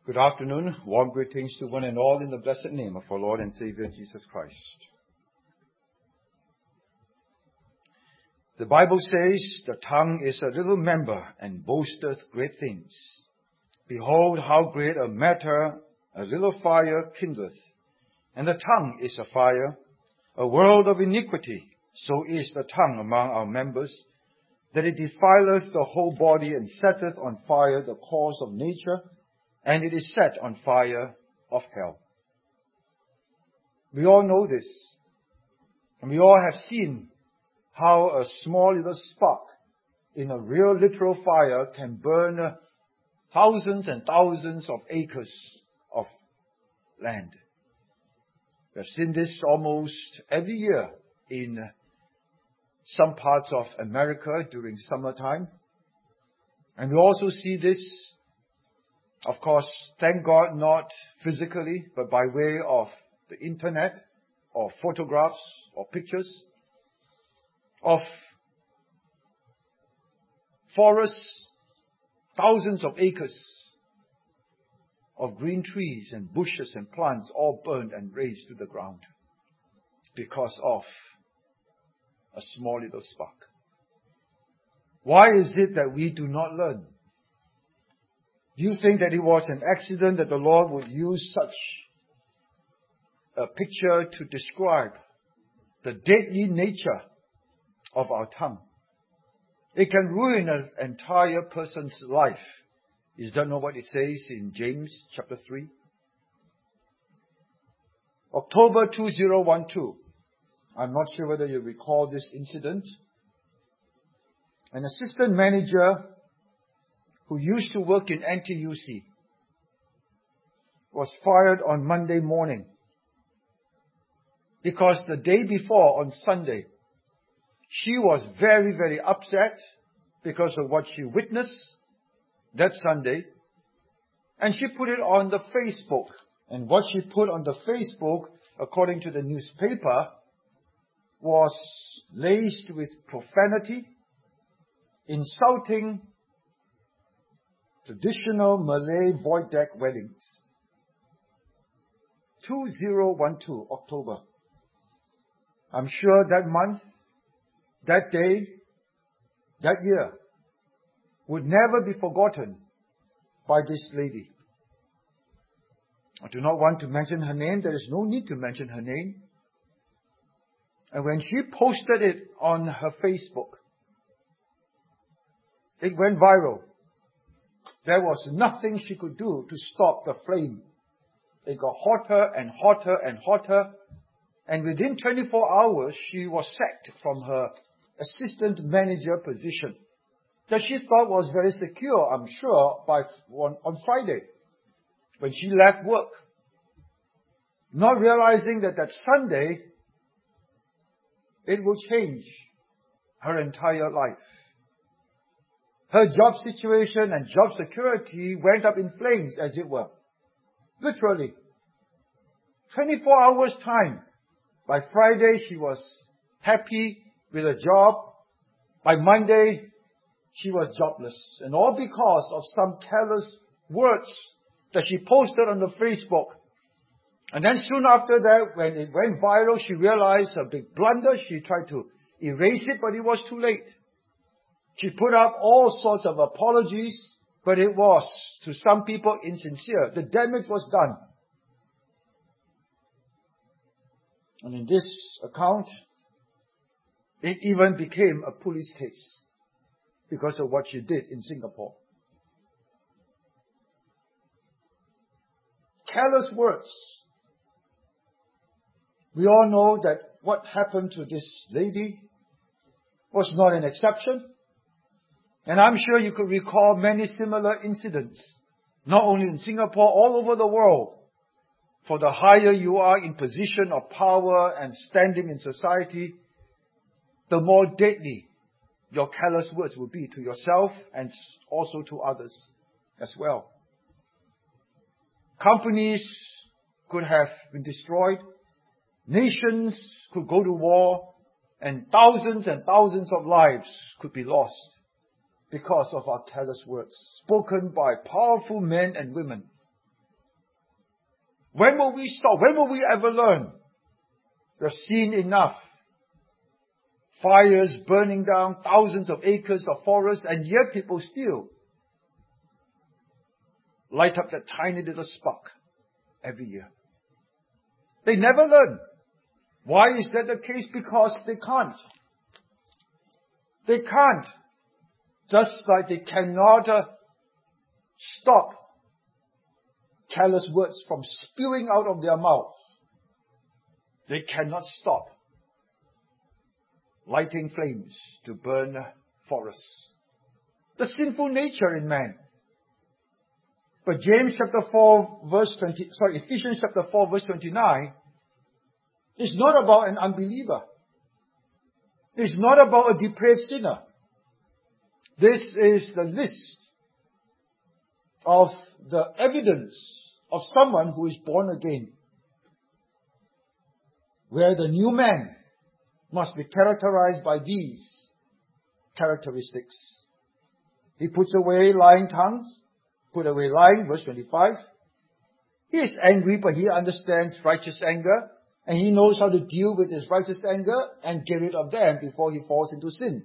Good afternoon. Warm greetings to one and all in the blessed name of our Lord and Savior Jesus Christ. The Bible says, the tongue is a little member and boasteth great things. Behold, how great a matter a little fire kindleth. And the tongue is a fire, a world of iniquity. So is the tongue among our members, that it defileth the whole body and setteth on fire the course of nature, and it is set on fire of hell. We all know this, and we all have seen how a small little spark in a real literal fire can burn thousands and thousands of acres of land. We have seen this almost every year in some parts of America during summertime. And we also see this, of course, thank God, not physically, but by way of the internet, or photographs, or pictures, of forests, thousands of acres of green trees and bushes and plants all burned and razed to the ground because of a small little spark. Why is it that we do not learn? Do you think that it was an accident that the Lord would use such a picture to describe the deadly nature of our tongue? It can ruin an entire person's life. Is that not what it says in James chapter 3? October 2012. I'm not sure whether you recall this incident. An assistant manager who used to work in NTUC was fired on Monday morning because the day before, on Sunday, she was very, very upset because of what she witnessed that Sunday, and she put it on the Facebook. And what she put on the Facebook, according to the newspaper, was laced with profanity, insulting traditional Malay void deck weddings. 2012, October. I'm sure that month, that day, that year would never be forgotten by this lady. I do not want to mention her name. There is no need to mention her name. And when she posted it on her Facebook, it went viral. There was nothing she could do to stop the flame. It got hotter and hotter and hotter. And within 24 hours, she was sacked from her assistant manager position that she thought was very secure, I'm sure, on Friday when she left work. Not realizing that Sunday, it will change her entire life. Her job situation and job security went up in flames, as it were. Literally. 24 hours time. By Friday, she was happy with her job. By Monday, she was jobless. And all because of some careless words that she posted on the Facebook. And then soon after that, when it went viral, she realized her big blunder. She tried to erase it, but it was too late. She put up all sorts of apologies, but it was, to some people, insincere. The damage was done. And in this account, it even became a police case because of what she did in Singapore. Careless words. We all know that what happened to this lady was not an exception. And I'm sure you could recall many similar incidents, not only in Singapore, all over the world. For the higher you are in position of power and standing in society, the more deadly your careless words will be to yourself and also to others as well. Companies could have been destroyed, nations could go to war, and thousands of lives could be lost because of our careless words spoken by powerful men and women When will we stop? When will we ever learn? We've seen enough. Fires burning down thousands of acres of forest, and yet people still light up that tiny little spark every year. They never learn. Why is that the case? Because they can't. They can't. Just like they cannot stop careless words from spewing out of their mouth. They cannot stop lighting flames to burn forests. The sinful nature in man. But Ephesians chapter 4 verse 29 is not about an unbeliever. It's not about a depraved sinner. This is the list of the evidence of someone who is born again, where the new man must be characterized by these characteristics. He puts away lying tongues, put away lying, verse 25. He is angry, but he understands righteous anger, and he knows how to deal with his righteous anger and get rid of them before he falls into sin.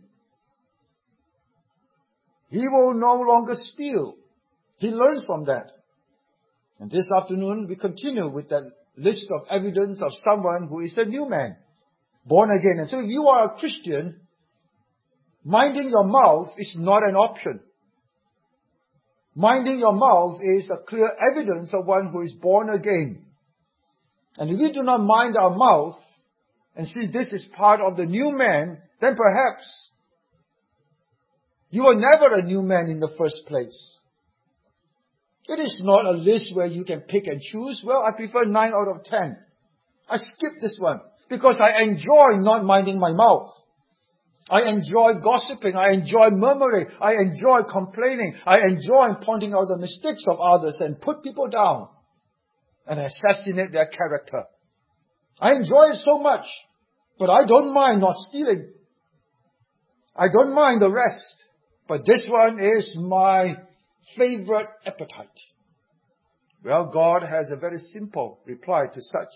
He will no longer steal. He learns from that. And this afternoon, we continue with that list of evidence of someone who is a new man, born again. And so if you are a Christian, minding your mouth is not an option. Minding your mouth is a clear evidence of one who is born again. And if we do not mind our mouth, and see this is part of the new man, then perhaps you were never a new man in the first place. It is not a list where you can pick and choose. Well, I prefer 9 out of 10. I skip this one because I enjoy not minding my mouth. I enjoy gossiping. I enjoy murmuring. I enjoy complaining. I enjoy pointing out the mistakes of others and put people down and assassinate their character. I enjoy it so much, but I don't mind not stealing. I don't mind the rest. But this one is my favorite appetite. Well, God has a very simple reply to such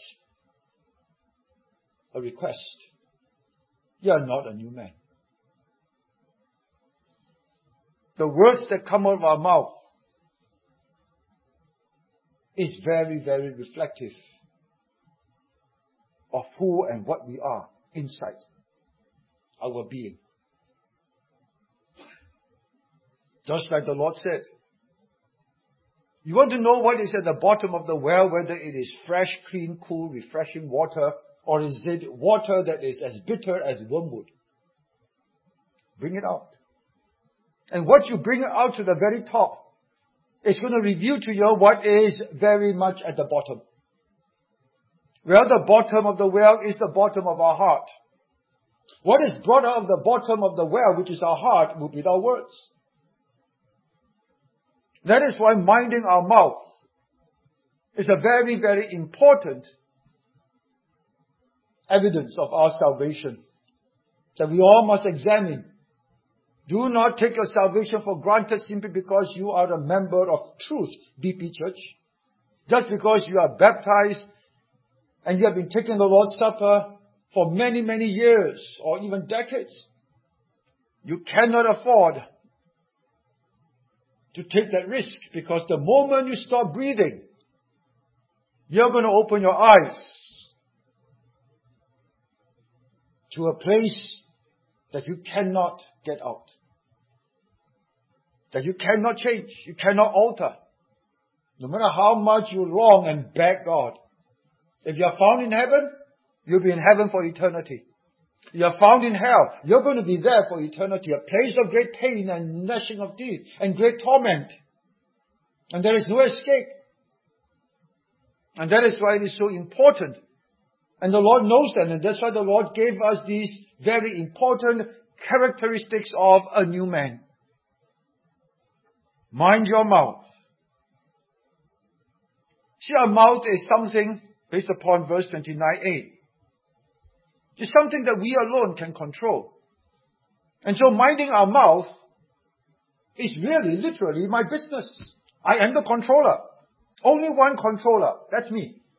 a request. You are not a new man. The words that come out of our mouth is very, very reflective of who and what we are inside our being. Just like the Lord said, you want to know what is at the bottom of the well, whether it is fresh, clean, cool, refreshing water, or is it water that is as bitter as wormwood? Bring it out. And what you bring out to the very top, it's going to reveal to you what is very much at the bottom. Well, the bottom of the well is the bottom of our heart. What is brought out of the bottom of the well, which is our heart, will be our words. That is why minding our mouth is a very, very important evidence of our salvation that we all must examine. Do not take your salvation for granted simply because you are a member of Truth BP Church. Just because you are baptized and you have been taking the Lord's Supper for many, many years or even decades. You cannot afford to take that risk, because the moment you stop breathing, you're going to open your eyes to a place that you cannot get out, that you cannot change, you cannot alter. No matter how much you long and beg God. If you are found in heaven, you'll be in heaven for eternity. You are found in hell, you're going to be there for eternity, a place of great pain and gnashing of teeth and great torment. And there is no escape. And that is why it is so important. And the Lord knows that, and that's why the Lord gave us these very important characteristics of a new man. Mind your mouth. See, our mouth is something based upon verse 29a. It's something that we alone can control. And so minding our mouth is literally my business. I am the controller. Only one controller. That's me.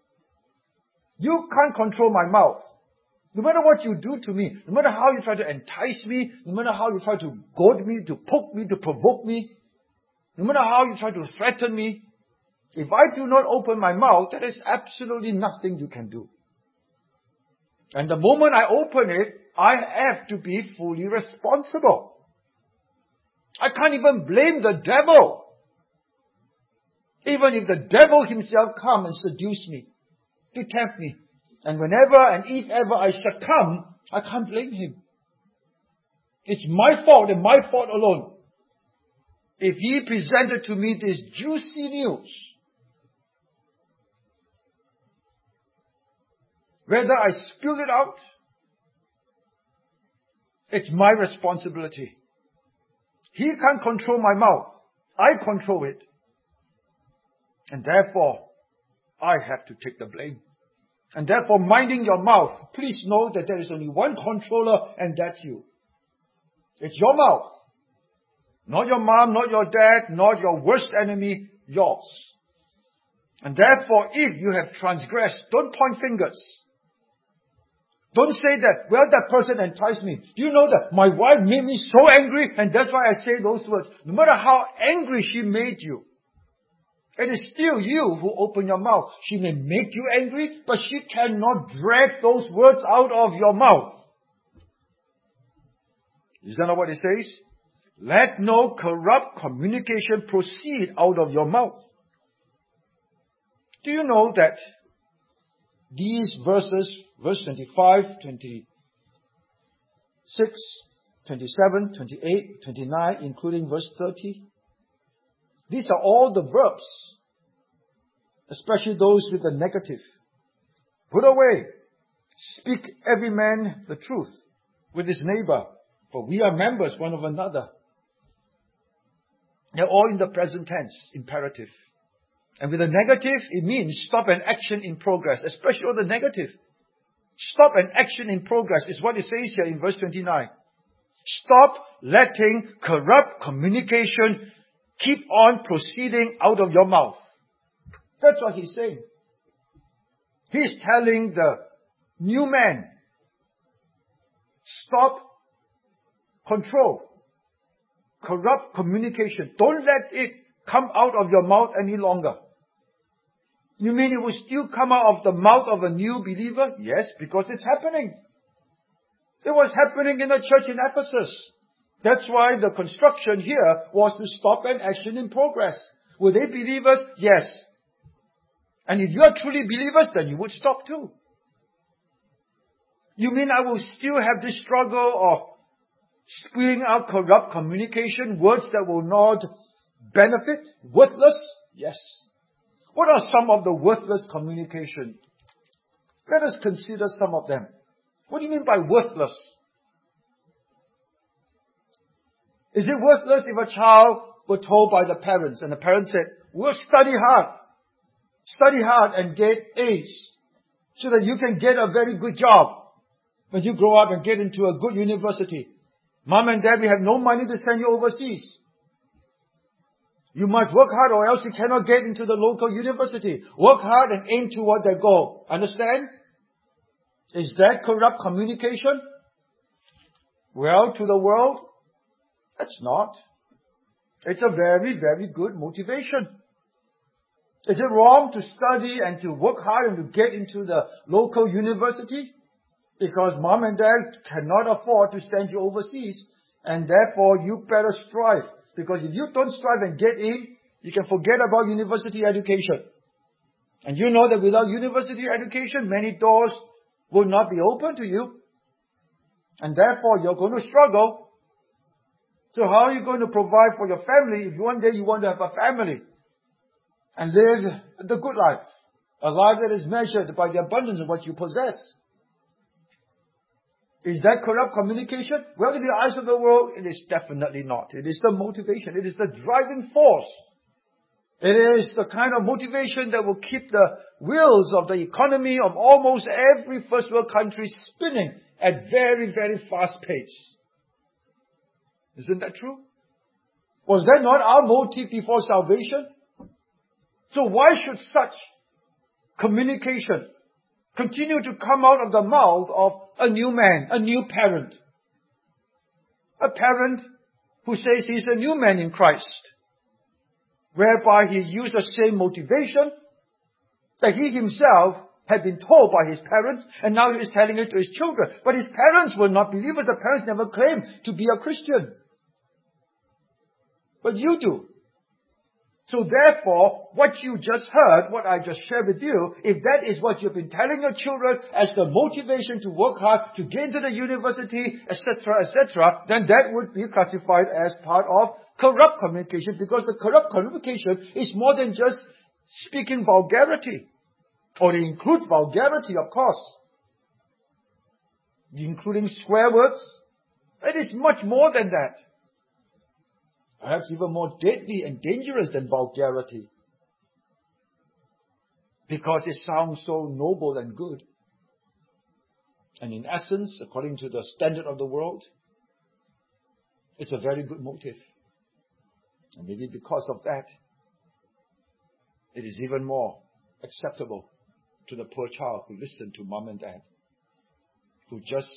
You can't control my mouth. No matter what you do to me, no matter how you try to entice me, no matter how you try to goad me, to poke me, to provoke me, no matter how you try to threaten me, if I do not open my mouth, there is absolutely nothing you can do. And the moment I open it, I have to be fully responsible. I can't even blame the devil. Even if the devil himself come and seduce me, to tempt me. And whenever and if ever I succumb, I can't blame him. It's my fault and my fault alone. If he presented to me this juicy news, whether I spill it out, it's my responsibility. He can't control my mouth. I control it. And therefore, I have to take the blame. And therefore, minding your mouth, please know that there is only one controller, and that's you. It's your mouth. Not your mom, not your dad, not your worst enemy, yours. And therefore, if you have transgressed, don't point fingers. Don't say that, well, that person enticed me. Do you know that my wife made me so angry, and that's why I say those words. No matter how angry she made you, it is still you who open your mouth. She may make you angry, but she cannot drag those words out of your mouth. Is that not what it says? Let no corrupt communication proceed out of your mouth. Do you know that these verses, verse 25, 26, 27, 28, 29, including verse 30, these are all the verbs, especially those with the negative. Put away, speak every man the truth with his neighbor, for we are members one of another. They're all in the present tense, imperative. And with the negative, it means stop an action in progress, especially on the negative. Stop an action in progress is what it says here in verse 29. Stop letting corrupt communication keep on proceeding out of your mouth. That's what he's saying. He's telling the new man, stop, control, corrupt communication. Don't let it come out of your mouth any longer. You mean it will still come out of the mouth of a new believer? Yes, because it's happening. It was happening in the church in Ephesus. That's why the construction here was to stop an action in progress. Were they believers? Yes. And if you are truly believers, then you would stop too. You mean I will still have this struggle of spewing out corrupt communication, words that will not benefit, worthless? Yes. What are some of the worthless communication? Let us consider some of them. What do you mean by worthless? Is it worthless if a child were told by the parents and the parents said, we'll study hard and get A's so that you can get a very good job when you grow up and get into a good university. Mom and dad, we have no money to send you overseas. You must work hard or else you cannot get into the local university. Work hard and aim toward that goal. Understand? Is that corrupt communication? Well, to the world, that's not. It's a very, very good motivation. Is it wrong to study and to work hard and to get into the local university? Because mom and dad cannot afford to send you overseas, and therefore you better strive. Because if you don't strive and get in, you can forget about university education. And you know that without university education, many doors will not be open to you. And therefore, you're going to struggle. So how are you going to provide for your family if one day you want to have a family and live the good life? A life that is measured by the abundance of what you possess. Is that corrupt communication? Well, in the eyes of the world, it is definitely not. It is the motivation. It is the driving force. It is the kind of motivation that will keep the wheels of the economy of almost every first world country spinning at very, very fast pace. Isn't that true? Was that not our motive before salvation? So why should such communication continue to come out of the mouth of a new man, a new parent. A parent who says he's a new man in Christ, whereby he used the same motivation that he himself had been told by his parents, and now he is telling it to his children. But his parents were not believers. The parents never claimed to be a Christian. But you do. So therefore, what you just heard, what I just shared with you, if that is what you've been telling your children as the motivation to work hard, to get into the university, etc., then that would be classified as part of corrupt communication, because the corrupt communication is more than just speaking vulgarity. Or it includes vulgarity, of course. Including swear words. It is much more than that. Perhaps even more deadly and dangerous than vulgarity. Because it sounds so noble and good. And in essence, according to the standard of the world, it's a very good motive. And maybe because of that, it is even more acceptable to the poor child who listened to mom and dad, who just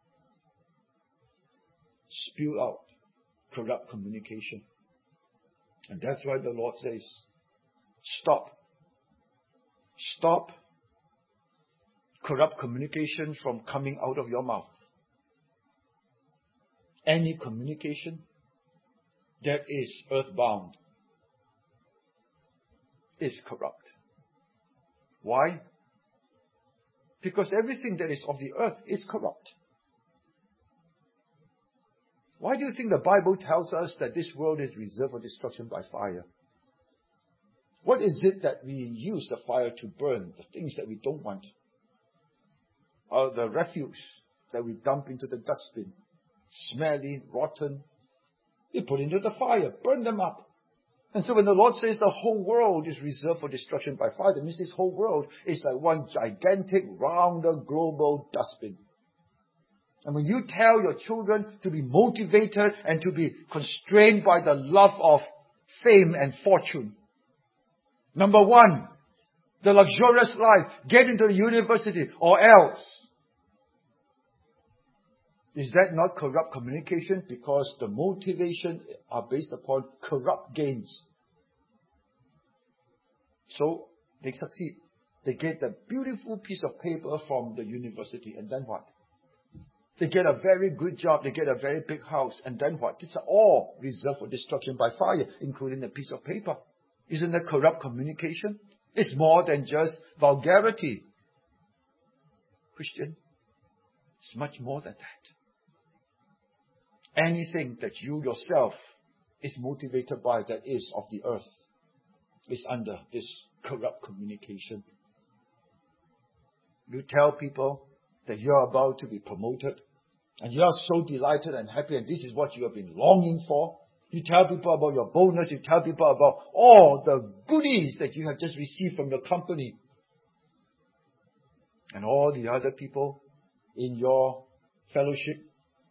spew out corrupt communication. And that's why the Lord says, stop. Stop corrupt communication from coming out of your mouth. Any communication that is earthbound is corrupt. Why? Because everything that is of the earth is corrupt. Why do you think the Bible tells us that this world is reserved for destruction by fire? What is it that we use the fire to burn? The things that we don't want. Or the refuse that we dump into the dustbin. Smelly, rotten. We put into the fire, burn them up. And so when the Lord says the whole world is reserved for destruction by fire, that means this whole world is like one gigantic, rounded, global dustbin. And when you tell your children to be motivated and to be constrained by the love of fame and fortune, number one, the luxurious life, get into the university or else. Is that not corrupt communication? Because the motivation are based upon corrupt gains. So they succeed. They get a beautiful piece of paper from the university, and then what? They get a very good job, they get a very big house, and then what? It's all reserved for destruction by fire, including a piece of paper. Isn't that corrupt communication? It's more than just vulgarity. Christian, it's much more than that. Anything that you yourself is motivated by that is of the earth is under this corrupt communication. You tell people that you're about to be promoted, and you are so delighted and happy, and this is what you have been longing for. You tell people about your bonus, you tell people about all the goodies that you have just received from your company. And all the other people in your fellowship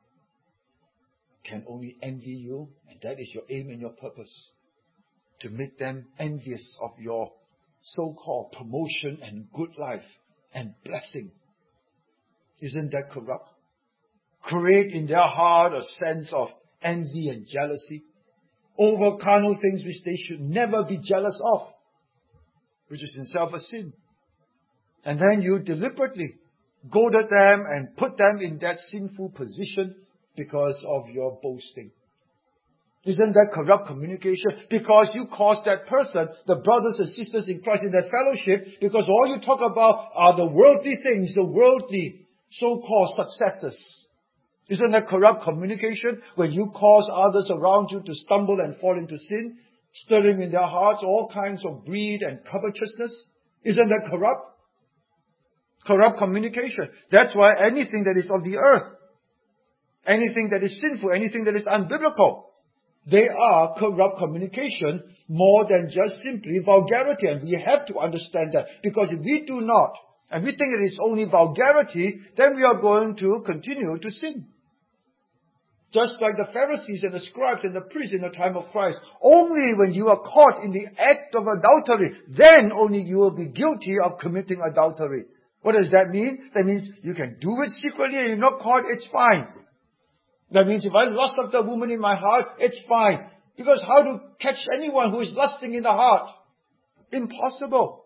can only envy you, and that is your aim and your purpose, to make them envious of your so-called promotion and good life and blessing. Isn't that corrupt? Create in their heart a sense of envy and jealousy over carnal things which they should never be jealous of, which is in itself a sin. And then you deliberately goaded them and put them in that sinful position because of your boasting. Isn't that corrupt communication? Because you caused that person, the brothers and sisters in Christ in that fellowship, because all you talk about are the worldly things, the worldly so-called successes. Isn't that corrupt communication? When you cause others around you to stumble and fall into sin, stirring in their hearts all kinds of greed and covetousness. Isn't that corrupt? Corrupt communication. That's why anything that is of the earth, anything that is sinful, anything that is unbiblical, they are corrupt communication more than just simply vulgarity. And we have to understand that. Because if we do not, and we think it is only vulgarity, then we are going to continue to sin. Just like the Pharisees and the scribes and the priests in the time of Christ. Only when you are caught in the act of adultery, then only you will be guilty of committing adultery. What does that mean? That means you can do it secretly and you're not caught, it's fine. That means if I lust after a woman in my heart, it's fine. Because how to catch anyone who is lusting in the heart? Impossible.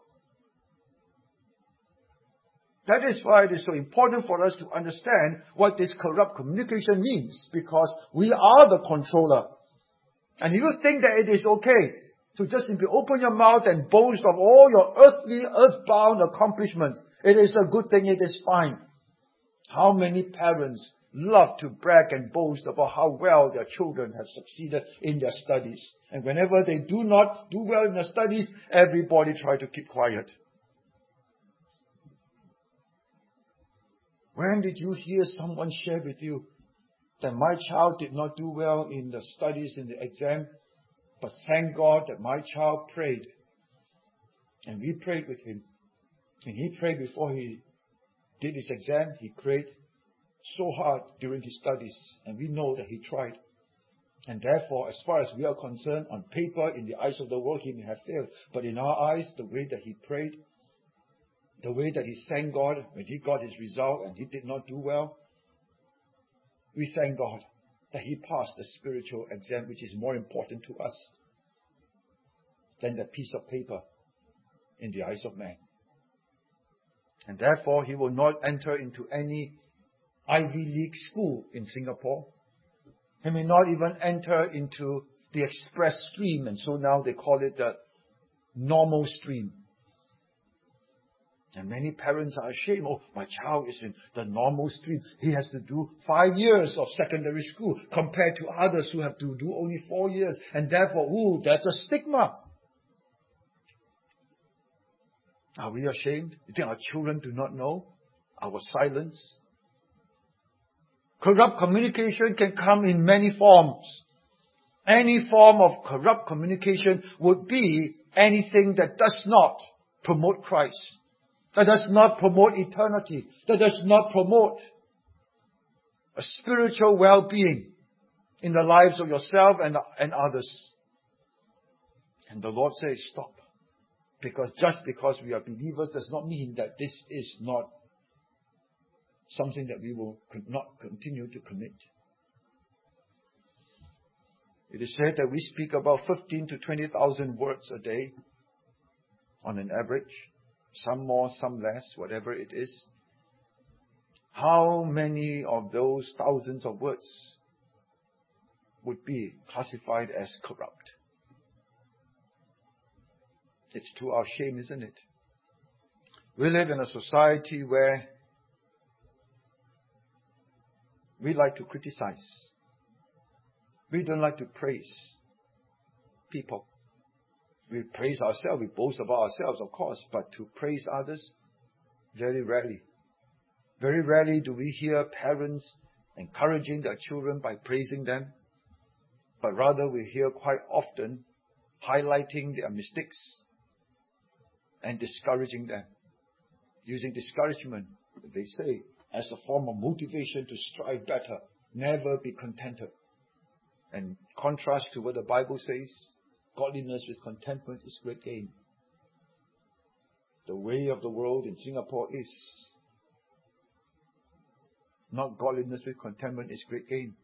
That is why it is so important for us to understand what this corrupt communication means, because we are the controller. And if you think that it is okay to just simply open your mouth and boast of all your earthly, earthbound accomplishments, it is a good thing, it is fine. How many parents love to brag and boast about how well their children have succeeded in their studies. And whenever they do not do well in their studies, everybody try to keep quiet. When did you hear someone share with you that my child did not do well in the studies, in the exam, but thank God that my child prayed. And we prayed with him. And he prayed before he did his exam. He prayed so hard during his studies. And we know that he tried. And therefore, as far as we are concerned, on paper, in the eyes of the world, he may have failed. But in our eyes, the way that he prayed, the way that he thanked God when he got his result and he did not do well, we thank God that he passed the spiritual exam, which is more important to us than the piece of paper in the eyes of man. And therefore, he will not enter into any Ivy League school in Singapore. He may not even enter into the express stream, and so now they call it the normal stream. And many parents are ashamed. Oh, my child is in the normal stream. He has to do 5 years of secondary school compared to others who have to do only 4 years. And therefore, that's a stigma. Are we ashamed? You think our children do not know our silence? Corrupt communication can come in many forms. Any form of corrupt communication would be anything that does not promote Christ, that does not promote eternity, that does not promote a spiritual well-being in the lives of yourself and others. And the Lord says, stop. Because just because we are believers does not mean that this is not something that we will not continue to commit. It is said that we speak about 15 to 20,000 words a day on an average. Some more, some less, whatever it is. How many of those thousands of words would be classified as corrupt? It's to our shame, isn't it? We live in a society where we like to criticize. We don't like to praise people. We praise ourselves, we boast about ourselves, of course, but to praise others, very rarely. Very rarely do we hear parents encouraging their children by praising them, but rather we hear quite often highlighting their mistakes and discouraging them. Using discouragement, they say, as a form of motivation to strive better, never be contented. And contrast to what the Bible says, godliness with contentment is great gain. The way of the world in Singapore is not godliness with contentment is great gain.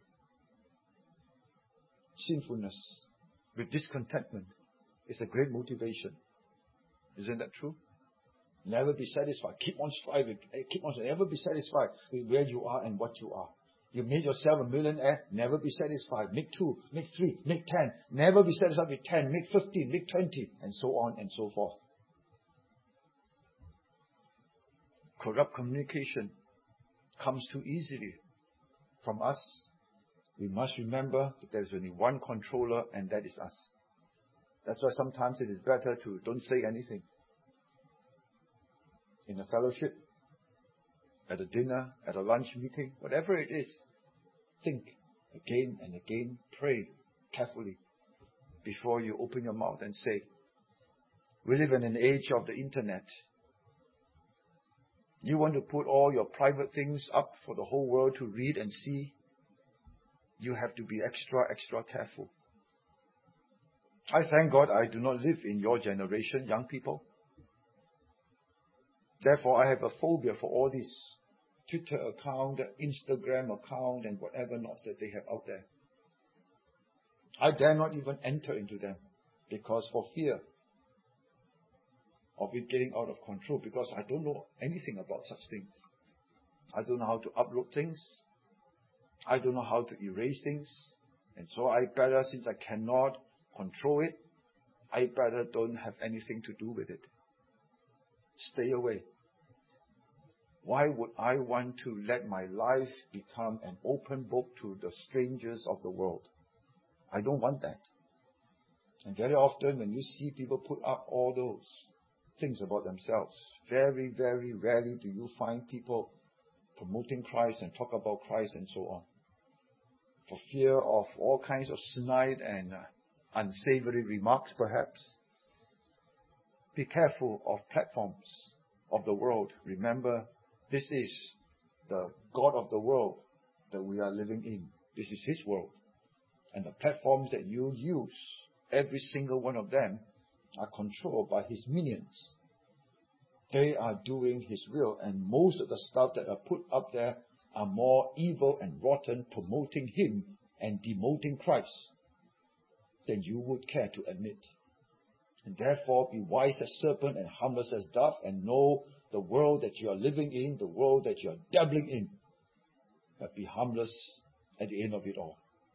Sinfulness with discontentment is a great motivation. Isn't that true? Never be satisfied. Keep on striving. Never be satisfied with where you are and what you are. You made yourself a millionaire, never be satisfied. Make 2, make 3, make 10. Never be satisfied with 10, make 15, make 20, and so on and so forth. Corrupt communication comes too easily from us. We must remember that there's only one controller, and that is us. That's why sometimes it is better to don't say anything. In a fellowship, at a dinner, at a lunch meeting, whatever it is, think again and again, pray carefully before you open your mouth and say. We live in an age of the internet. You want to put all your private things up for the whole world to read and see, you have to be extra careful. I thank God I do not live in your generation, young people. Therefore, I have a phobia for all this Twitter account, Instagram account, and whatever not that they have out there. I dare not even enter into them because for fear of it getting out of control, because I don't know anything about such things. I don't know how to upload things. I don't know how to erase things. And so I better, since I cannot control it, I better don't have anything to do with it. Stay away. Why would I want to let my life become an open book to the strangers of the world? I don't want that. And very often when you see people put up all those things about themselves, very, very rarely do you find people promoting Christ and talk about Christ and so on. For fear of all kinds of snide and unsavory remarks perhaps. Be careful of platforms of the world. Remember, this is the God of the world that we are living in. This is His world. And the platforms that you use, every single one of them, are controlled by His minions. They are doing His will, and most of the stuff that are put up there are more evil and rotten, promoting Him and demoting Christ than you would care to admit. And therefore, be wise as serpent and harmless as dove, and know the world that you are living in, the world that you are dabbling in, but be harmless at the end of it all.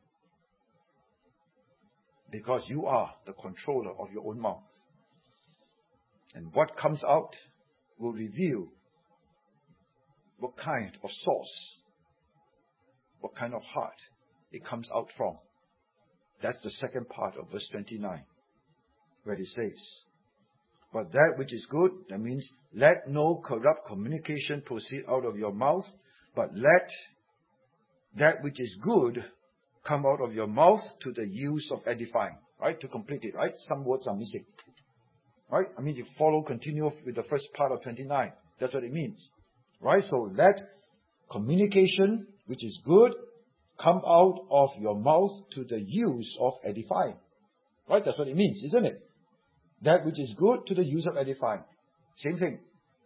Because you are the controller of your own mouth. And what comes out will reveal what kind of source, what kind of heart it comes out from. That's the second part of verse 29, where it says, but that which is good, that means let no corrupt communication proceed out of your mouth, but let that which is good come out of your mouth to the use of edifying. Right? To complete it, right? Some words are missing. Right? I mean, you continue with the first part of 29. That's what it means. Right? So let communication, which is good, come out of your mouth to the use of edifying. Right? That's what it means, isn't it? That which is good to the use of edifying. Same thing.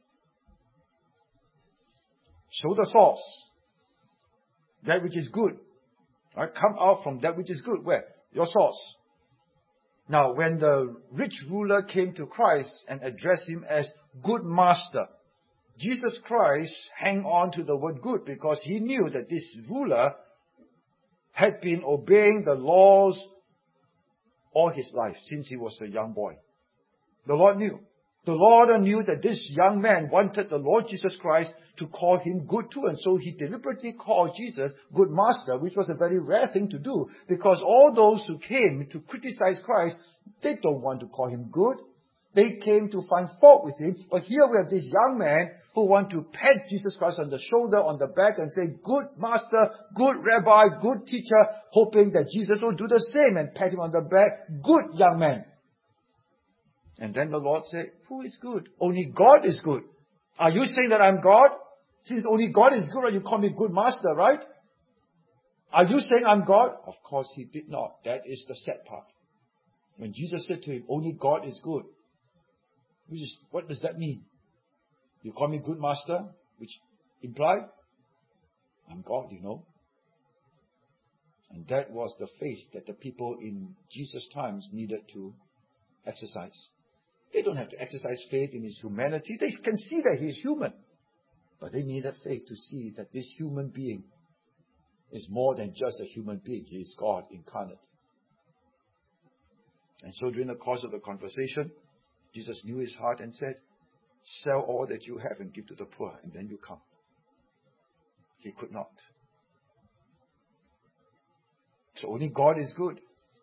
Show the source. That which is good. Right? Come out from that which is good. Where? Your source. Now, when the rich ruler came to Christ and addressed Him as good master, Jesus Christ hung on to the word good because He knew that this ruler had been obeying the laws all his life since he was a young boy. The Lord knew. The Lord knew that this young man wanted the Lord Jesus Christ to call him good too. And so He deliberately called Jesus good master, which was a very rare thing to do. Because all those who came to criticize Christ, they don't want to call Him good. They came to find fault with Him. But here we have this young man who want to pat Jesus Christ on the shoulder, on the back and say, good master, good rabbi, good teacher, hoping that Jesus will do the same and pat him on the back. Good young man. And then the Lord said, who is good? Only God is good. Are you saying that I'm God? Since only God is good, you call me good master, right? Are you saying I'm God? Of course He did not. That is the sad part. When Jesus said to him, only God is good. What does that mean? You call me good master, which implied, I'm God, you know. And that was the faith that the people in Jesus' times needed to exercise. They don't have to exercise faith in His humanity. They can see that He is human. But they needed faith to see that this human being is more than just a human being. He is God incarnate. And so during the course of the conversation, Jesus knew his heart and said, sell all that you have and give to the poor, and then you come. He could not. So only God is good.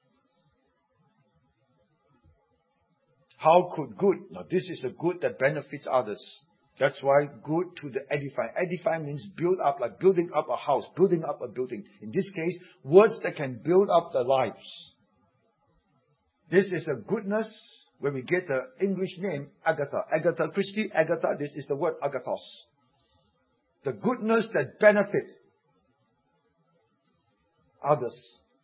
How could good? Now this is a good that benefits others. That's why good to the edifying. Edifying means build up, like building up a house, building up a building. In this case, words that can build up the lives. This is a goodness where we get the English name Agatha. Agatha Christie, Agatha, this is the word agathos. The goodness that benefit others.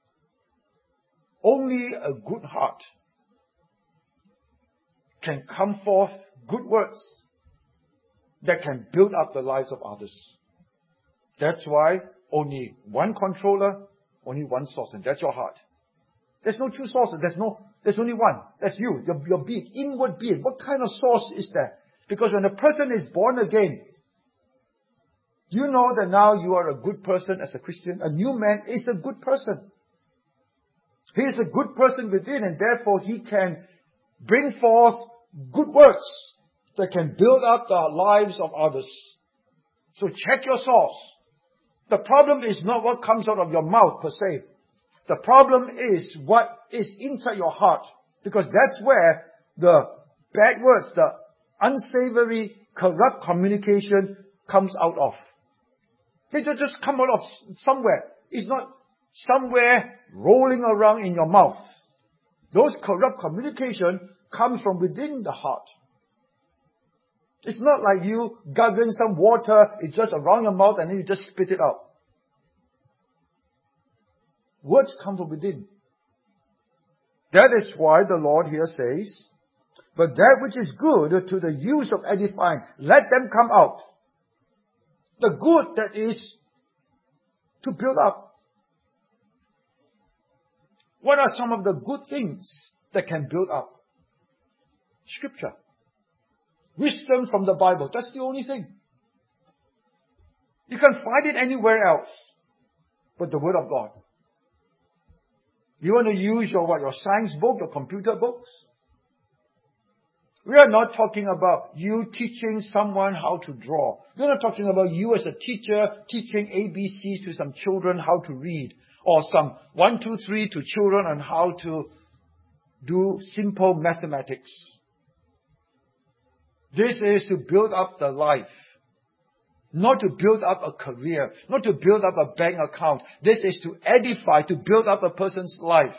Only a good heart can come forth good words that can build up the lives of others. That's why only one controller, only one source, and that's your heart. There's no two sources. There's only one. That's you, your being, inward being. What kind of source is that? Because when a person is born again, you know that now you are a good person as a Christian. A new man is a good person. He is a good person within, and therefore he can bring forth good works that can build up the lives of others. So check your source. The problem is not what comes out of your mouth per se. The problem is what is inside your heart. Because that's where the bad words, the unsavory, corrupt communication comes out of. It just come out of somewhere. It's not somewhere rolling around in your mouth. Those corrupt communication comes from within the heart. It's not like you gargling some water, it's just around your mouth and then you just spit it out. Words come from within. That is why the Lord here says, but that which is good to the use of edifying, let them come out. The good that is to build up. What are some of the good things that can build up? Scripture. Wisdom from the Bible. That's the only thing. You can't find it anywhere else but the Word of God. You want to use your science book, your computer books? We are not talking about you teaching someone how to draw. We're not talking about you as a teacher teaching ABC to some children how to read. Or some 1, 2, 3 to children on how to do simple mathematics. This is to build up the life. Not to build up a career. Not to build up a bank account. This is to edify, to build up a person's life.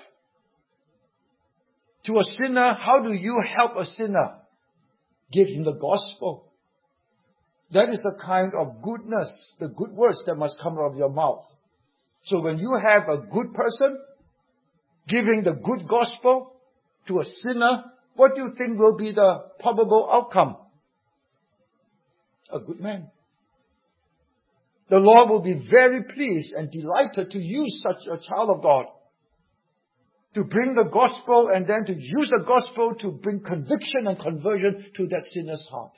To a sinner, how do you help a sinner? Give him the gospel. That is the kind of goodness, the good words that must come out of your mouth. So when you have a good person giving the good gospel to a sinner, what do you think will be the probable outcome? A good man. The Lord will be very pleased and delighted to use such a child of God to bring the gospel and then to use the gospel to bring conviction and conversion to that sinner's heart.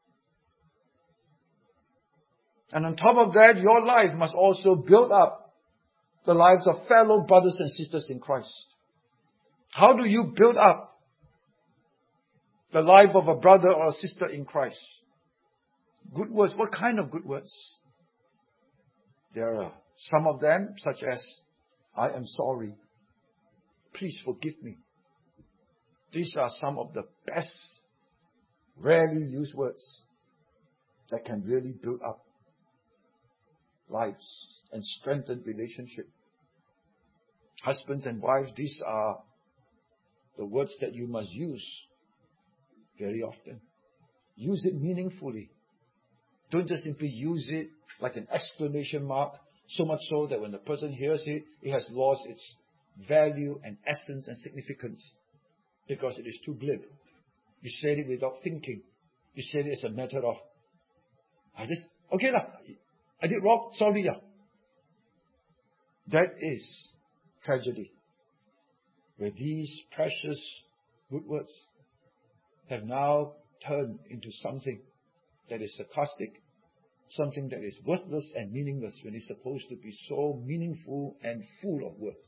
And on top of that, your life must also build up the lives of fellow brothers and sisters in Christ. How do you build up the life of a brother or a sister in Christ? Good words. What kind of good words? There are some of them, such as, I am sorry. Please forgive me. These are some of the best, rarely used words that can really build up lives and strengthen relationship. Husbands and wives, these are the words that you must use very often. Use it meaningfully. Don't just simply use it like an exclamation mark, so much so that when the person hears it, it has lost its value and essence and significance because it is too glib. You said it without thinking. You said it as a matter of, I did wrong, sorry. That is tragedy. Where these precious good words have now turned into something that is sarcastic, something that is worthless and meaningless when it's supposed to be so meaningful and full of worth.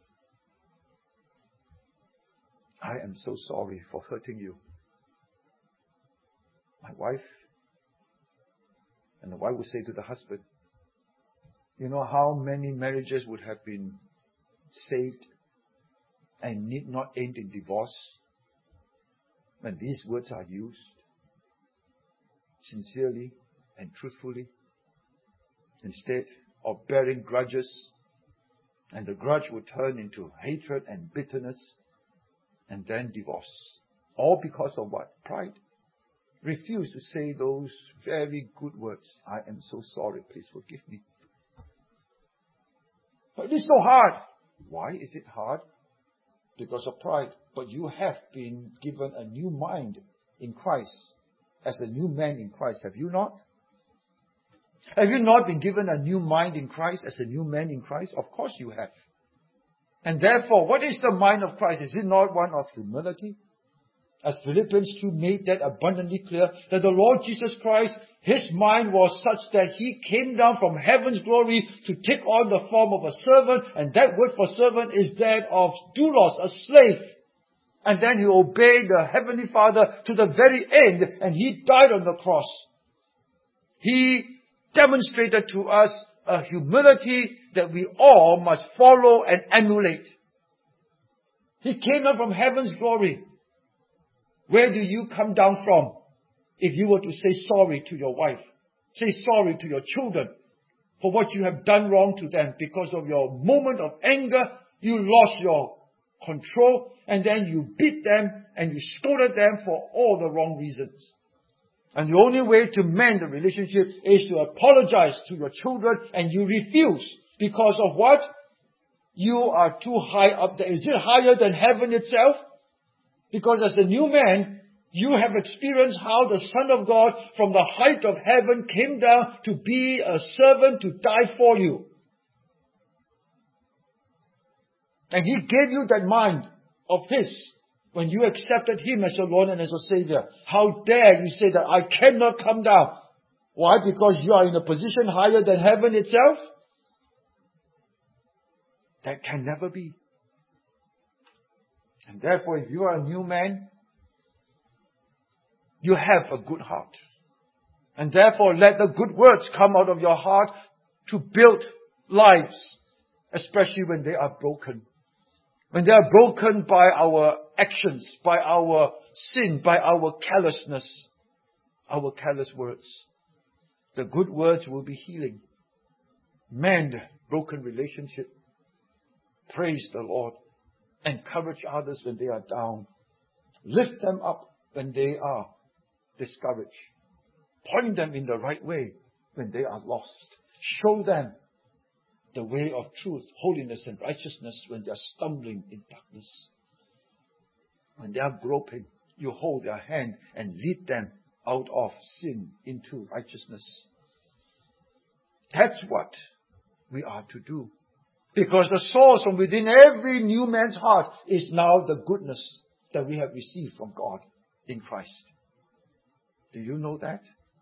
I am so sorry for hurting you. My wife, and the wife would say to the husband, you know how many marriages would have been saved and need not end in divorce when these words are used sincerely and truthfully, instead of bearing grudges, and the grudge would turn into hatred and bitterness and then divorce. All because of what? Pride. Refuse to say those very good words. I am so sorry. Please forgive me. But it is so hard. Why is it hard? Because of pride. But you have been given a new mind in Christ. As a new man in Christ, have you not? Have you not been given a new mind in Christ as a new man in Christ? Of course you have. And therefore, what is the mind of Christ? Is it not one of humility? As Philippians 2 made that abundantly clear, that the Lord Jesus Christ, His mind was such that He came down from heaven's glory to take on the form of a servant, and that word for servant is that of doulos, a slave. And then He obeyed the Heavenly Father to the very end, and He died on the cross. He demonstrated to us a humility that we all must follow and emulate. He came down from heaven's glory. Where do you come down from if you were to say sorry to your wife? Say sorry to your children for what you have done wrong to them because of your moment of anger. You lost your control and then you beat them and you scolded them for all the wrong reasons. And the only way to mend the relationship is to apologize to your children, and you refuse. Because of what? You are too high up there. Is it higher than heaven itself? Because as a new man, you have experienced how the Son of God from the height of heaven came down to be a servant to die for you. And He gave you that mind of His when you accepted Him as your Lord and as your Savior. How dare you say that I cannot come down? Why? Because you are in a position higher than heaven itself? That can never be. And therefore, if you are a new man, you have a good heart. And therefore, let the good words come out of your heart to build lives, especially when they are broken. When they are broken by our actions, by our sin, by our carelessness, our careless words. The good words will be healing. Mend broken relationship. Praise the Lord. Encourage others when they are down. Lift them up when they are discouraged. Point them in the right way when they are lost. Show them the way of truth, holiness and righteousness when they are stumbling in darkness. When they are groping, you hold their hand and lead them out of sin into righteousness. That's what we are to do. Because the source from within every new man's heart is now the goodness that we have received from God in Christ. Do you know that?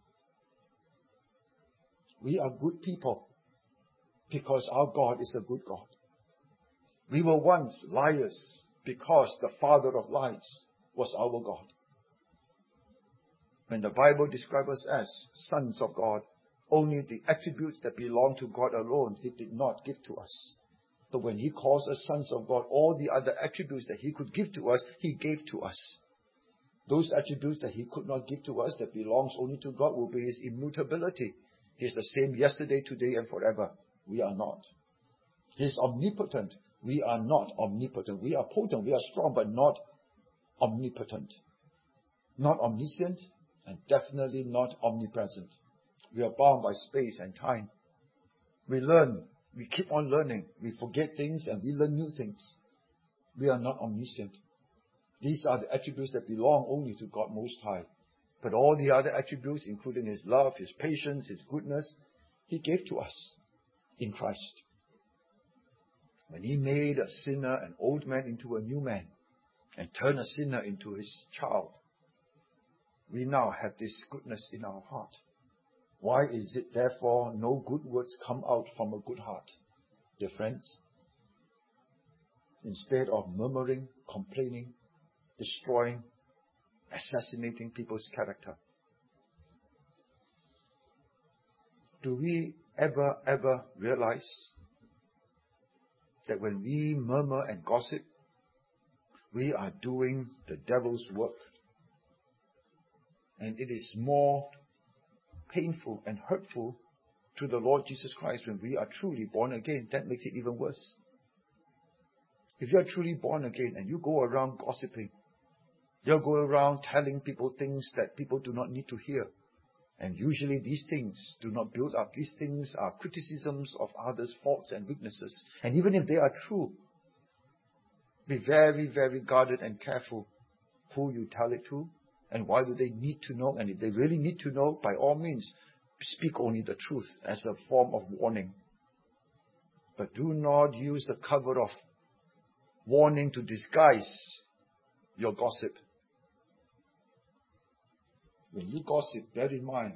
We are good people because our God is a good God. We were once liars because the father of lies was our God. When the Bible describes us as sons of God, only the attributes that belong to God alone He did not give to us. But when He calls us sons of God, all the other attributes that He could give to us, He gave to us. Those attributes that He could not give to us, that belongs only to God, will be His immutability. He is the same yesterday, today, and forever. We are not. He is omnipotent. We are not omnipotent. We are potent, we are strong, but not omnipotent. Not omniscient, and definitely not omnipresent. We are bound by space and time. We learn. We keep on learning. We forget things and we learn new things. We are not omniscient. These are the attributes that belong only to God Most High. But all the other attributes, including His love, His patience, His goodness, He gave to us in Christ. When He made a sinner, an old man, into a new man, and turned a sinner into His child, we now have this goodness in our heart. Why is it, therefore, no good words come out from a good heart, dear friends? Instead of murmuring, complaining, destroying, assassinating people's character. Do we ever realize that when we murmur and gossip, we are doing the devil's work? And it is more painful and hurtful to the Lord Jesus Christ when we are truly born again. That makes it even worse. If you are truly born again and you go around gossiping, you go around telling people things that people do not need to hear, and usually these things do not build up. These things are criticisms of others' faults and weaknesses. And even if they are true, be very, very guarded and careful who you tell it to. And why do they need to know? And if they really need to know, by all means, speak only the truth as a form of warning. But do not use the cover of warning to disguise your gossip. When you gossip, bear in mind,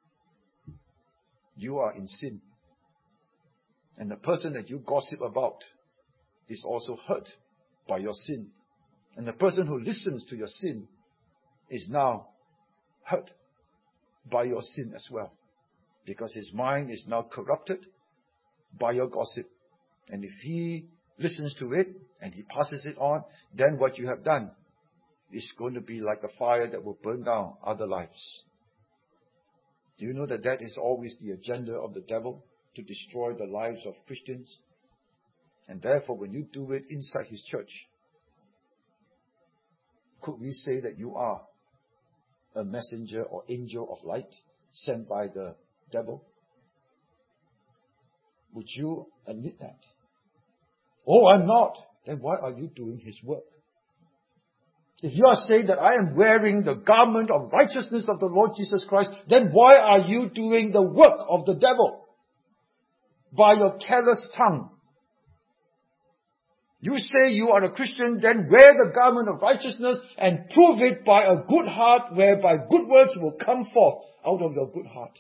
you are in sin. And the person that you gossip about is also hurt by your sin. And the person who listens to your sin is now hurt by your sin as well. Because his mind is now corrupted by your gossip. And if he listens to it and he passes it on, then what you have done is going to be like a fire that will burn down other lives. Do you know that that is always the agenda of the devil? To destroy the lives of Christians? And therefore, when you do it inside his church, could we say that you are a messenger or angel of light sent by the devil? Would you admit that? Oh, I'm not. Then why are you doing his work? If you are saying that I am wearing the garment of righteousness of the Lord Jesus Christ, then why are you doing the work of the devil? By your careless tongue. You say you are a Christian, then wear the garment of righteousness and prove it by a good heart, whereby good words will come forth out of your good heart.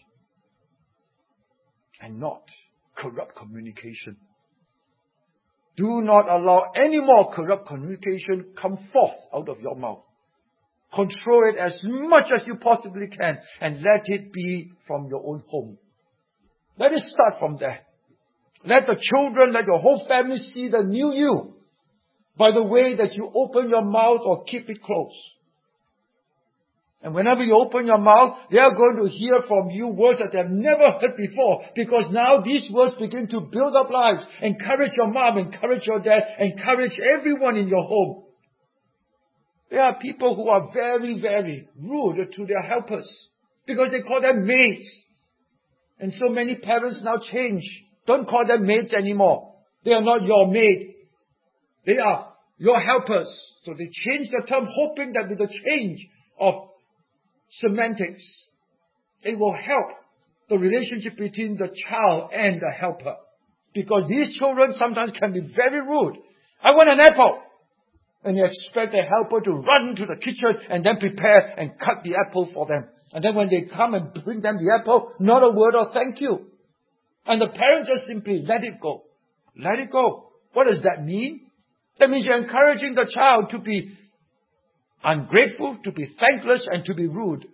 And not corrupt communication. Do not allow any more corrupt communication come forth out of your mouth. Control it as much as you possibly can and let it be from your own home. Let it start from there. Let the children, let your whole family see the new you by the way that you open your mouth or keep it closed. And whenever you open your mouth, they are going to hear from you words that they have never heard before, because now these words begin to build up lives. Encourage your mom, encourage your dad, encourage everyone in your home. There are people who are very, very rude to their helpers because they call them maids. And so many parents now change. Don't call them maids anymore. They are not your maid. They are your helpers. So they change the term, hoping that with the change of semantics, it will help the relationship between the child and the helper. Because these children sometimes can be very rude. I want an apple. And you expect the helper to run into the kitchen and then prepare and cut the apple for them. And then when they come and bring them the apple, not a word of thank you. And the parents just simply let it go. Let it go. What does that mean? That means you're encouraging the child to be ungrateful, to be thankless, and to be rude.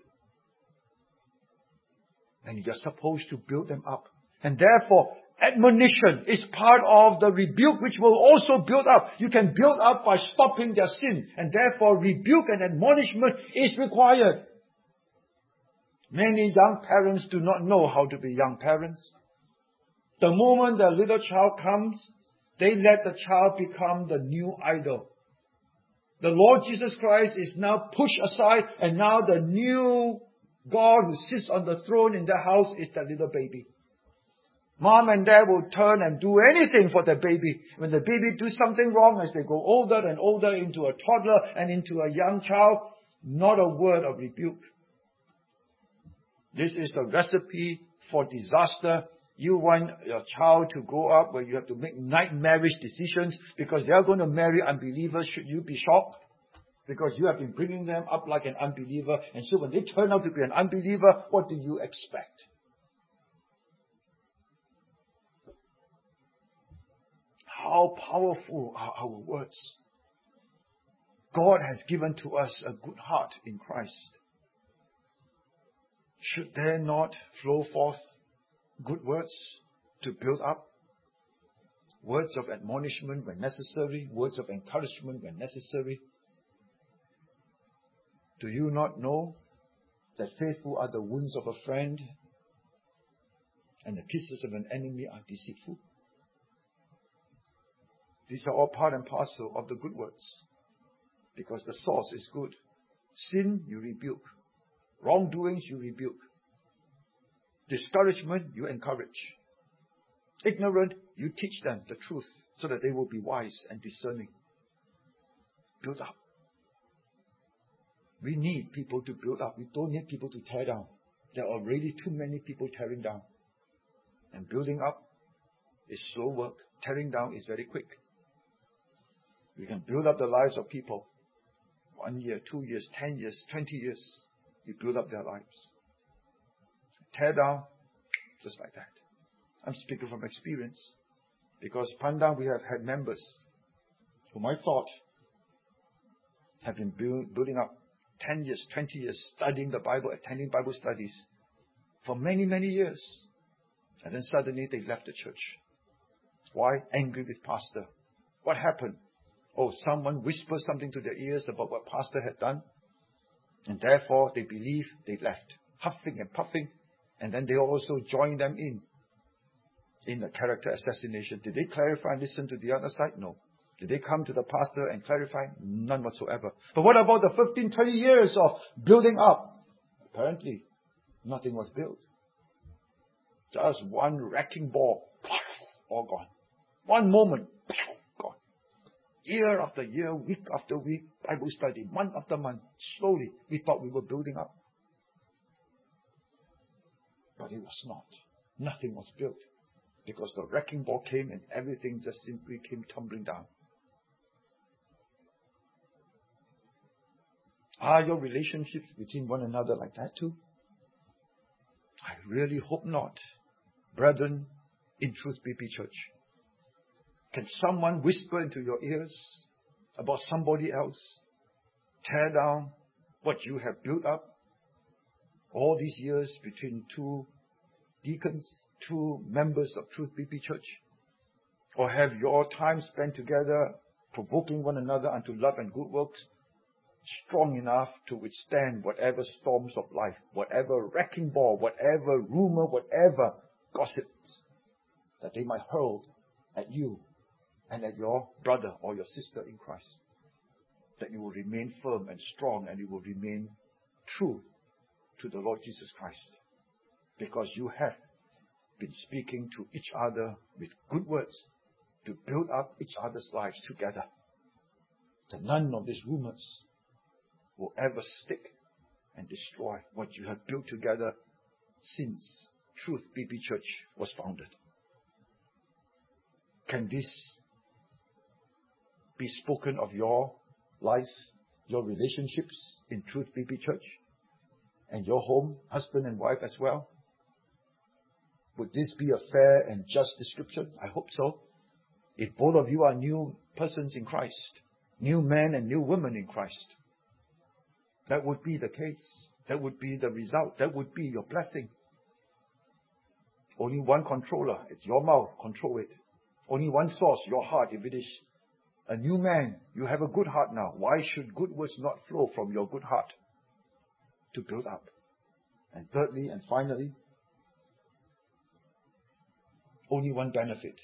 And you're supposed to build them up. And therefore, admonition is part of the rebuke, which will also build up. You can build up by stopping their sin. And therefore, rebuke and admonishment is required. Many young parents do not know how to be young parents. The moment the little child comes, they let the child become the new idol. The Lord Jesus Christ is now pushed aside, and now the new God who sits on the throne in the house is that little baby. Mom and dad will turn and do anything for the baby. When the baby does something wrong, as they go older and older into a toddler and into a young child, not a word of rebuke. This is the recipe for disaster. You want your child to grow up where you have to make nightmarish decisions because they are going to marry unbelievers. Should you be shocked? Because you have been bringing them up like an unbeliever. And so when they turn out to be an unbeliever, what do you expect? How powerful are our words? God has given to us a good heart in Christ. Should there not flow forth good words to build up? Words of admonishment when necessary, words of encouragement when necessary. Do you not know that faithful are the wounds of a friend and the kisses of an enemy are deceitful? These are all part and parcel of the good words, because the source is good. Sin, you rebuke. Wrongdoings, you rebuke. Discouragement, you encourage. Ignorant, you teach them the truth so that they will be wise and discerning. Build up. We need people to build up. We don't need people to tear down. There are already too many people tearing down. And building up is slow work. Tearing down is very quick. We can build up the lives of people. 1 year, 2 years, 10 years, 20 years. You build up their lives. Tear down, just like that. I'm speaking from experience. Because Pandan, we have had members whom I thought have been building up 10 years, 20 years, studying the Bible, attending Bible studies for many, many years. And then suddenly they left the church. Why? Angry with pastor. What happened? Oh, someone whispered something to their ears about what pastor had done. And therefore they believe they left. Huffing and puffing. And then they also joined them in the character assassination. Did they clarify and listen to the other side? No. Did they come to the pastor and clarify? None whatsoever. But what about the 15, 20 years of building up? Apparently, nothing was built. Just one wrecking ball. All gone. One moment. Gone. Year after year, week after week, Bible study, month after month. Slowly, we thought we were building up. But it was not. Nothing was built. Because the wrecking ball came and everything just simply came tumbling down. Are your relationships between one another like that too? I really hope not. Brethren, in Truth BP Church, can someone whisper into your ears about somebody else, tear down what you have built up all these years between two deacons, two members of Truth BP Church? Or have your time spent together provoking one another unto love and good works strong enough to withstand whatever storms of life, whatever wrecking ball, whatever rumor, whatever gossips that they might hurl at you and at your brother or your sister in Christ? That you will remain firm and strong and you will remain true to the Lord Jesus Christ. Because you have been speaking to each other with good words to build up each other's lives together. That none of these rumors will ever stick and destroy what you have built together since Truth BP Church was founded. Can this be spoken of your life, your relationships in Truth BP Church, and your home, husband and wife as well? Would this be a fair and just description? I hope so. If both of you are new persons in Christ, new men and new women in Christ, that would be the case. That would be the result. That would be your blessing. Only one controller. It's your mouth. Control it. Only one source. Your heart. If it is a new man, you have a good heart now. Why should good words not flow from your good heart to build up? And thirdly and finally, only one benefit.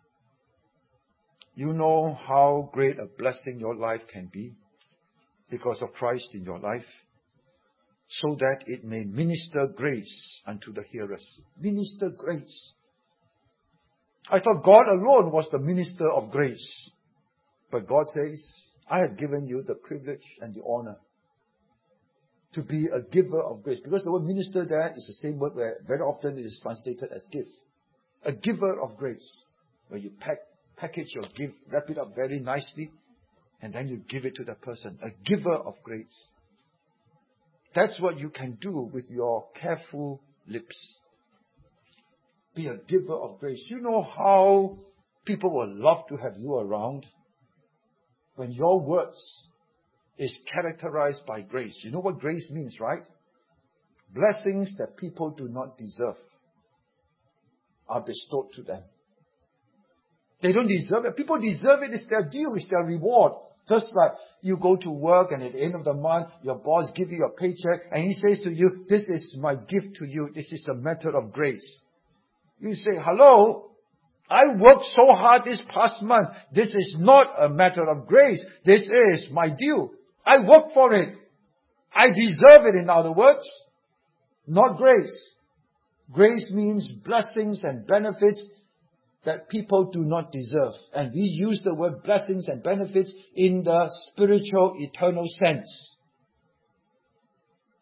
You know how great a blessing your life can be because of Christ in your life, so that it may minister grace unto the hearers. Minister grace. I thought God alone was the minister of grace. But God says, I have given you the privilege and the honor to be a giver of grace. Because the word minister there is the same word where very often it is translated as gift. A giver of grace. Where you package your gift, wrap it up very nicely, and then you give it to the person. A giver of grace. That's what you can do with your careful lips. Be a giver of grace. You know how people will love to have you around when your words is characterized by grace. You know what grace means, right? Blessings that people do not deserve are bestowed to them. They don't deserve it. People deserve it. It's their due. It's their reward. Just like you go to work and at the end of the month, your boss gives you a paycheck and he says to you, this is my gift to you. This is a matter of grace. You say, hello, I worked so hard this past month. This is not a matter of grace. This is my due. I worked for it. I deserve it, in other words. Not grace. Grace means blessings and benefits that people do not deserve. And we use the word blessings and benefits in the spiritual, eternal sense.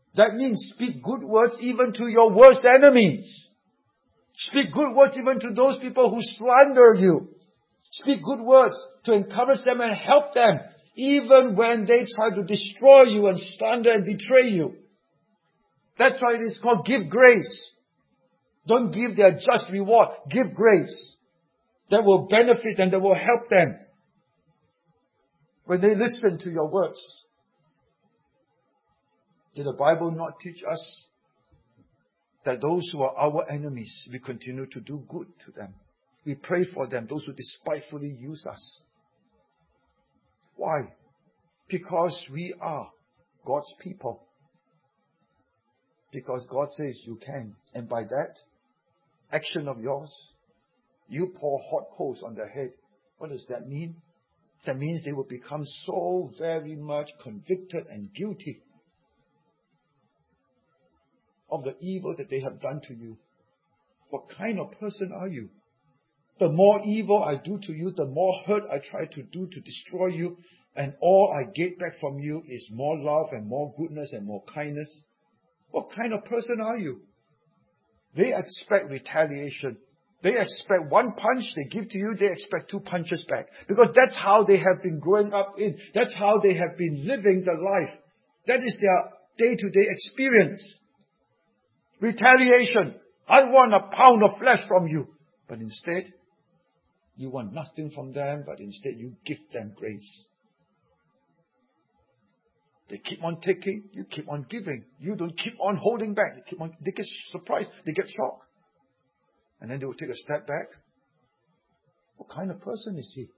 That means speak good words even to your worst enemies. Speak good words even to those people who slander you. Speak good words to encourage them and help them, even when they try to destroy you and slander and betray you. That's why it is called give grace. Don't give their just reward. Give grace. That will benefit and that will help them when they listen to your words. Did the Bible not teach us that those who are our enemies, we continue to do good to them? We pray for them, those who despitefully use us. Why? Because we are God's people. Because God says you can. And by that action of yours, you pour hot coals on their head. What does that mean? That means they will become so very much convicted and guilty of the evil that they have done to you. What kind of person are you? The more evil I do to you, the more hurt I try to do to destroy you, and all I get back from you is more love and more goodness and more kindness. What kind of person are you? They expect retaliation. They expect one punch they give to you, they expect 2 punches back. Because that's how they have been growing up in. That's how they have been living their life. That is their day-to-day experience. Retaliation. I want a pound of flesh from you. But instead, you want nothing from them, but instead you give them grace. They keep on taking, you keep on giving. You don't keep on holding back. They get surprised, they get shocked. And then they will take a step back. What kind of person is he?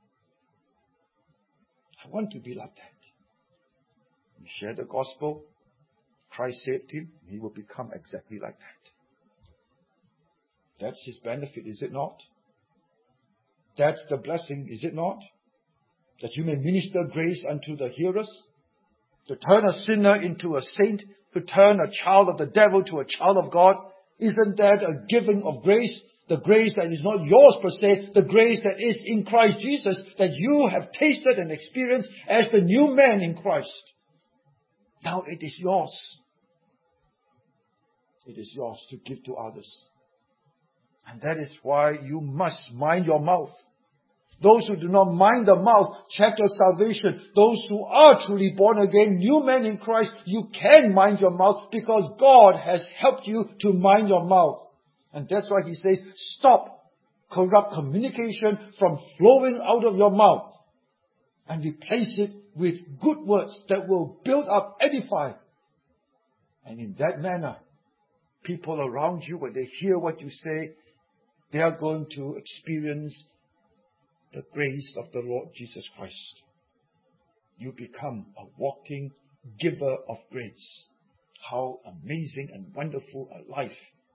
I want to be like that. You share the gospel, Christ saved him, he will become exactly like that. That's his benefit, is it not? That's the blessing, is it not? That you may minister grace unto the hearers, to turn a sinner into a saint, to turn a child of the devil to a child of God. Isn't that a giving of grace? The grace that is not yours per se, the grace that is in Christ Jesus, that you have tasted and experienced as the new man in Christ. Now it is yours. It is yours to give to others. And that is why you must mind your mouth. Those who do not mind the mouth, check your salvation. Those who are truly born again, new men in Christ, you can mind your mouth because God has helped you to mind your mouth. And that's why he says, stop corrupt communication from flowing out of your mouth and replace it with good words that will build up, edify. And in that manner, people around you, when they hear what you say, they are going to experience the grace of the Lord Jesus Christ. You become a walking giver of grace. How amazing and wonderful a life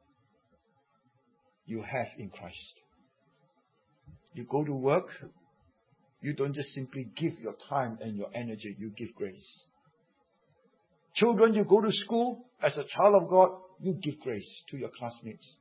you have in Christ. You go to work, you don't just simply give your time and your energy, you give grace. Children, you go to school, as a child of God, you give grace to your classmates.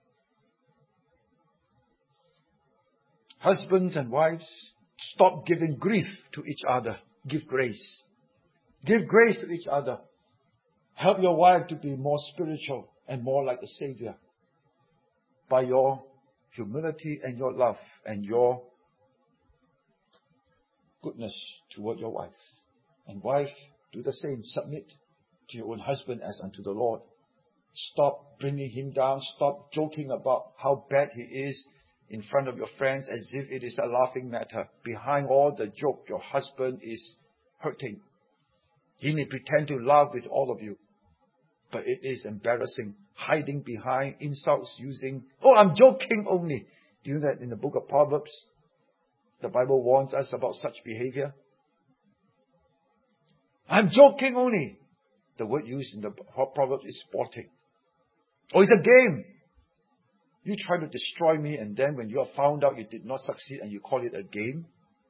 Husbands and wives, stop giving grief to each other. Give grace. Give grace to each other. Help your wife to be more spiritual and more like the Savior by your humility and your love and your goodness toward your wife. And wife, do the same. Submit to your own husband as unto the Lord. Stop bringing him down. Stop joking about how bad he is in front of your friends as if it is a laughing matter. Behind all the joke, your husband is hurting. He may pretend to laugh with all of you, but it is embarrassing. Hiding behind insults using, oh, I'm joking only. Do you know that in the book of Proverbs, the Bible warns us about such behavior? I'm joking only. The word used in the Proverbs is sporting. Oh, it's a game. You try to destroy me, and then when you are found out you did not succeed and you call it a game,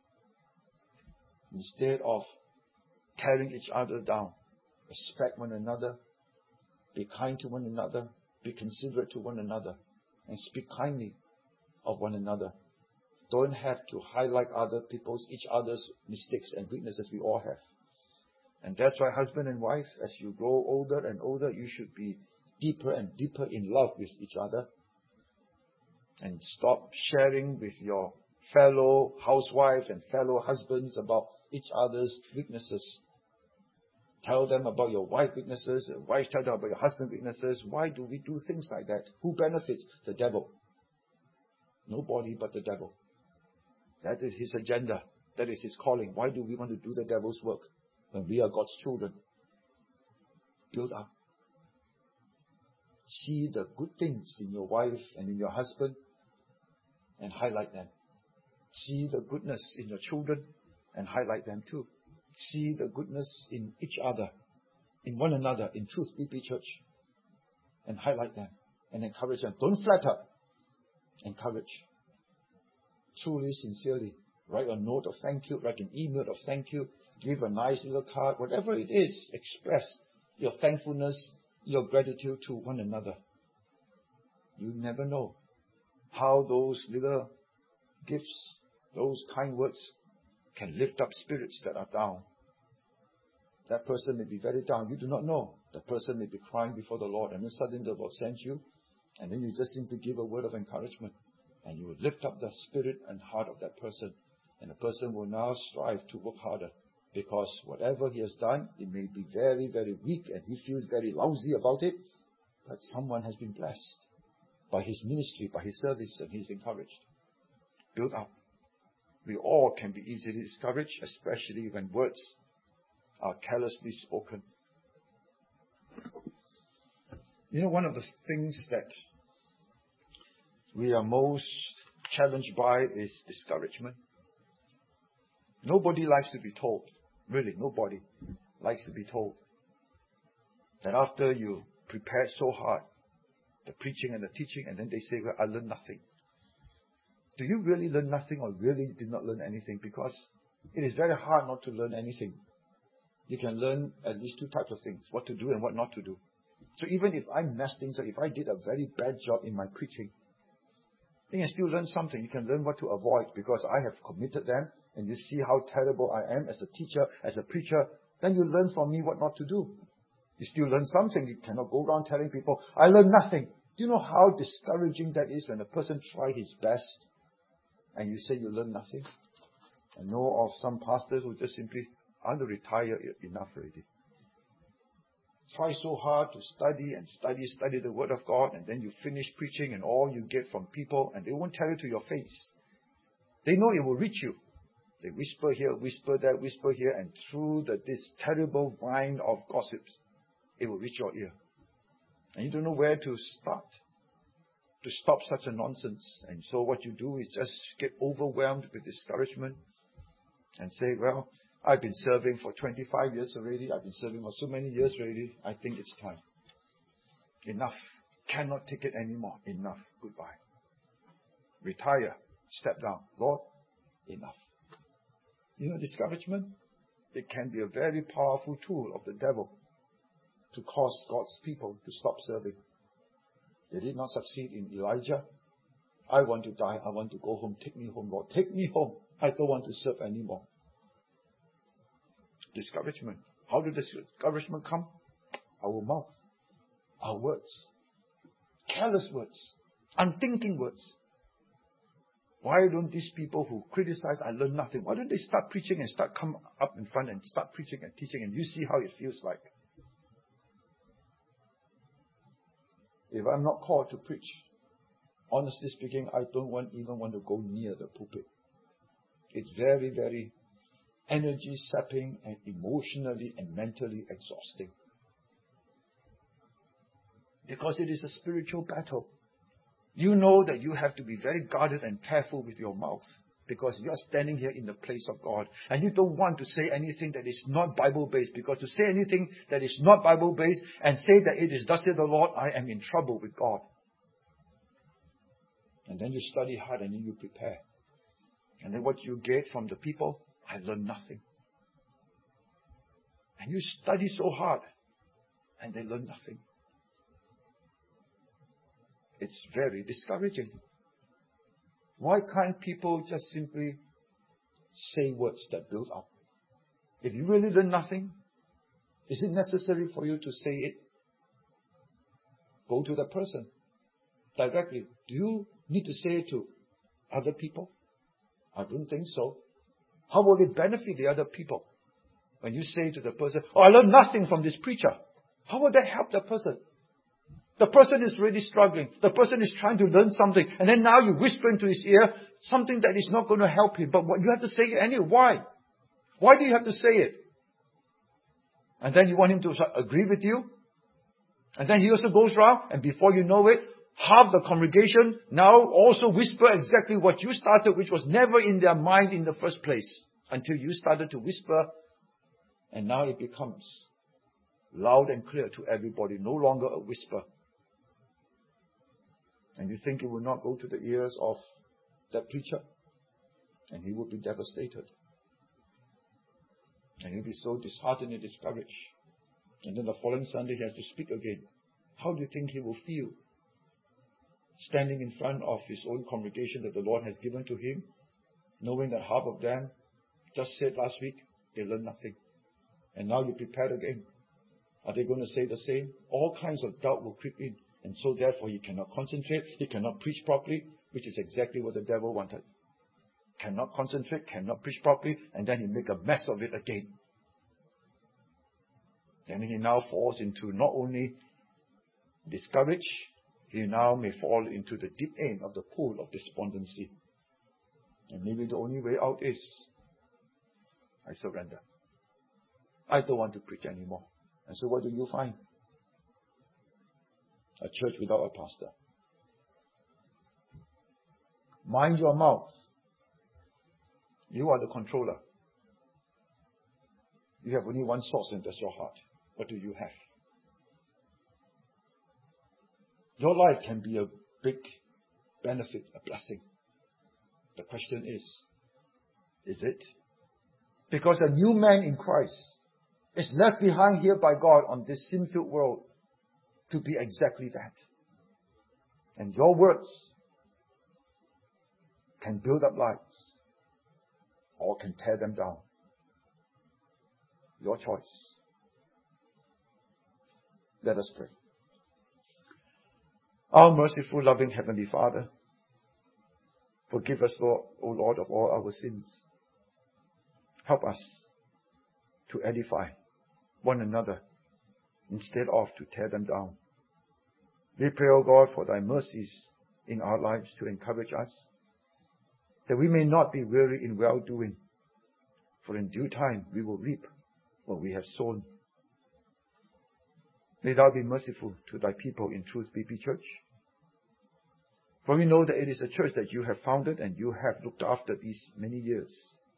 instead of tearing each other down, respect one another, be kind to one another, be considerate to one another, and speak kindly of one another. Don't have to highlight each other's mistakes and weaknesses. We all have. And that's why husband and wife, as you grow older and older, you should be deeper and deeper in love with each other. And stop sharing with your fellow housewives and fellow husbands about each other's weaknesses. Tell them about your wife's weaknesses, your wife tell them about your husband's weaknesses. Why do we do things like that? Who benefits? The devil. Nobody but the devil. That is his agenda. That is his calling. Why do we want to do the devil's work when we are God's children? Build up. See the good things in your wife and in your husband and highlight them. See the goodness in your children and highlight them too. See the goodness in each other, in one another, in Truth BP Church, and highlight them and encourage them. Don't flatter. Encourage. Truly, sincerely. Write a note of thank you, write an email of thank you, give a nice little card, whatever it is, express your thankfulness, your gratitude to one another. You never know how those little gifts, those kind words can lift up spirits that are down. That person may be very down. You do not know. The person may be crying before the Lord, and then suddenly the Lord sends you, and then you just simply give a word of encouragement, and you will lift up the spirit and heart of that person, and the person will now strive to work harder, because whatever he has done, it may be very, very weak, and he feels very lousy about it, but someone has been blessed by his ministry, by his service, and he's encouraged. Build up. We all can be easily discouraged, especially when words are carelessly spoken. You know, one of the things that we are most challenged by is discouragement. Nobody likes to be told, really, nobody likes to be told that after you prepared so hard, the preaching and the teaching, and then they say, well, I learned nothing. Do you really learn nothing or really did not learn anything? Because it is very hard not to learn anything. You can learn at least two types of things, what to do and what not to do. So even if I messed things up, if I did a very bad job in my preaching, you can still learn something. You can learn what to avoid because I have committed them, and you see how terrible I am as a teacher, as a preacher. Then you learn from me what not to do. You still learn something. You cannot go around telling people, I learned nothing. Do you know how discouraging that is when a person tries his best and you say you learn nothing? I know of some pastors who just simply want to retire enough already. Try so hard to study and study the Word of God, and then you finish preaching and all you get from people, and they won't tell you to your face. They know it will reach you. They whisper here, whisper there, whisper here, and through this terrible vine of gossips, it will reach your ear. And you don't know where to start to stop such a nonsense. And so what you do is just get overwhelmed with discouragement and say, well, I've been serving for 25 years already. I've been serving for so many years already. I think it's time. Enough. Cannot take it anymore. Enough. Goodbye. Retire. Step down. Lord, enough. You know, discouragement, it can be a very powerful tool of the devil to cause God's people to stop serving. They did not succeed in Elijah. I want to die. I want to go home. Take me home, Lord. Take me home. I don't want to serve anymore. Discouragement. How did discouragement come? Our mouth. Our words. Careless words. Unthinking words. Why don't these people who criticize, I learn nothing, why don't they start preaching and start come up in front and start preaching and teaching, and you see how it feels like? If I'm not called to preach, honestly speaking, I don't even want to go near the pulpit. It's very, very energy sapping and emotionally and mentally exhausting. Because it is a spiritual battle. You know that you have to be very guarded and careful with your mouth, because you are standing here in the place of God, and you don't want to say anything that is not Bible-based, because to say anything that is not Bible-based and say that it is thus said the Lord, I am in trouble with God. And then you study hard and then you prepare. And then what you get from the people, I learned nothing. And you study so hard and they learn nothing. It's very discouraging. Why can't people just simply say words that build up? If you really learn nothing, Is it necessary for you to say it? Go to the person directly. Do you need to say it to other people? I don't think so. How will it benefit the other people? When you say to the person, I learned nothing from this preacher. How will that help the person? The person is really struggling. The person is trying to learn something. And then now you whisper into his ear something that is not going to help him. But you have to say it anyway. Why? Why do you have to say it? And then you want him to agree with you. And then he also goes round. And before you know it, half the congregation now also whisper exactly what you started, which was never in their mind in the first place. Until you started to whisper. And now it becomes loud and clear to everybody. No longer a whisper. And you think it will not go to the ears of that preacher? And he will be devastated. And he'll be so disheartened and discouraged. And then the following Sunday he has to speak again. How do you think he will feel? Standing in front of his own congregation that the Lord has given to him, knowing that half of them just said last week, they learned nothing. And now you're prepared again. Are they going to say the same? All kinds of doubt will creep in. And so therefore he cannot concentrate, he cannot preach properly, which is exactly what the devil wanted. Cannot concentrate, cannot preach properly, and then he make a mess of it again. Then he now falls into not only discouraged, he now may fall into the deep end of the pool of despondency. And maybe the only way out is, I surrender. I don't want to preach anymore. And so what do you find? A church without a pastor. Mind your mouth. You are the controller. You have only one source, and that's your heart. What do you have? Your life can be a big benefit, a blessing. The question is it? Because a new man in Christ is left behind here by God on this sin-filled world to be exactly that. And your words can build up lives or can tear them down. Your choice. Let us pray. Our merciful, loving Heavenly Father, forgive us, Lord, O Lord, of all our sins. Help us to edify one another instead of to tear them down. We pray, O God, for thy mercies in our lives to encourage us, that we may not be weary in well-doing, for in due time we will reap what we have sown. May thou be merciful to thy people in Truth BP Church. For we know that it is a church that you have founded and you have looked after these many years.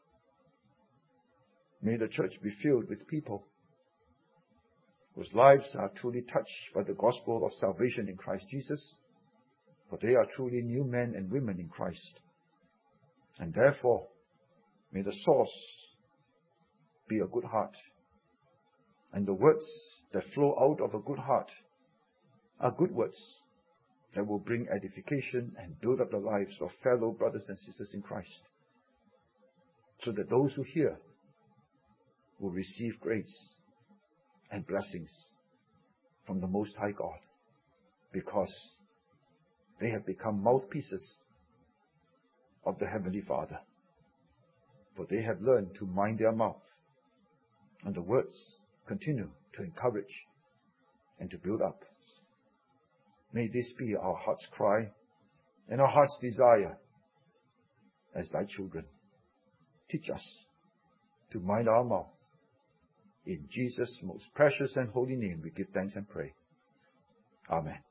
May the church be filled with people whose lives are truly touched by the gospel of salvation in Christ Jesus, for they are truly new men and women in Christ. And therefore, may the source be a good heart, and the words that flow out of a good heart are good words that will bring edification and build up the lives of fellow brothers and sisters in Christ, so that those who hear will receive grace and blessings from the Most High God, because they have become mouthpieces of the Heavenly Father, for they have learned to mind their mouth, and the words continue to encourage and to build up. May this be our heart's cry and our heart's desire as thy children. Teach us to mind our mouth. In Jesus' most precious and holy name we give thanks and pray. Amen.